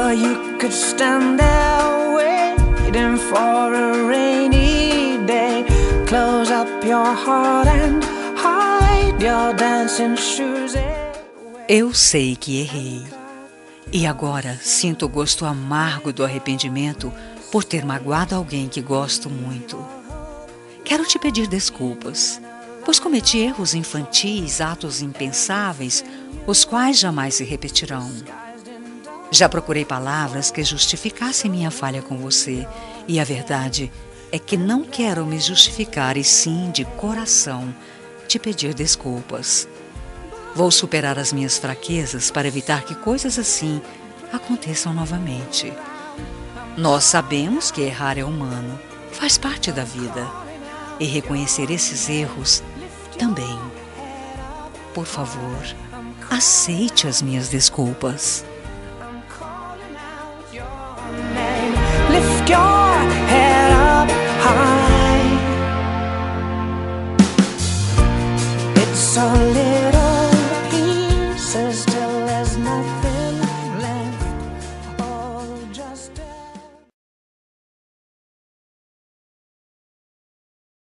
Or you could stand there waiting for a rainy day. Close up your heart and hide your dancing shoes away. Eu sei que errei. E agora sinto o gosto amargo do arrependimento por ter magoado alguém que gosto muito. Quero te pedir desculpas, pois cometi erros infantis, atos impensáveis, os quais jamais se repetirão. Já procurei palavras que justificassem minha falha com você, e a verdade é que não quero me justificar e sim, de coração, te pedir desculpas. Vou superar as minhas fraquezas para evitar que coisas assim aconteçam novamente. Nós sabemos que errar é humano, faz parte da vida, e reconhecer esses erros também. Por favor, aceite as minhas desculpas. Lift your head up high. It's a little